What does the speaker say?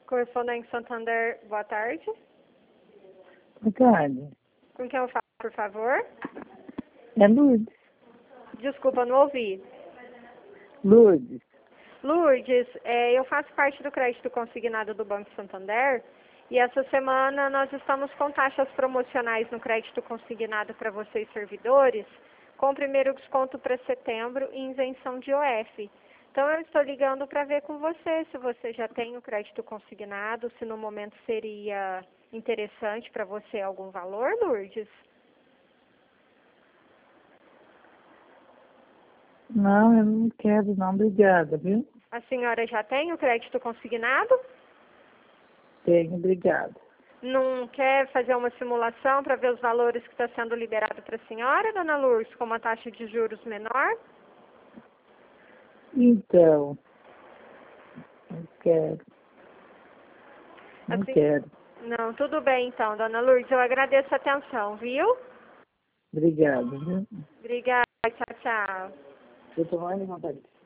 Correspondente Santander, boa tarde. Boa tarde. Com quem eu falo, por favor? É Lourdes. Desculpa, não ouvi. Lourdes. Lourdes, eu faço parte do crédito consignado do Banco Santander e essa semana nós estamos com taxas promocionais no crédito consignado para vocês servidores, com o primeiro desconto para setembro e isenção de IOF. Então eu estou ligando para ver com você se você já tem o crédito consignado, se no momento seria interessante para você algum valor, Lourdes? Não, eu não quero não, obrigada, viu? A senhora já tem o crédito consignado? Tenho, obrigada. Não quer fazer uma simulação para ver os valores que está sendo liberado para a senhora, dona Lourdes, com uma taxa de juros menor? Então, não quero. Não Assim, quero. não, tudo bem então, dona Lourdes, eu agradeço a atenção, viu? Obrigada, viu? Obrigada, tchau, tchau. Eu tô mais vontade.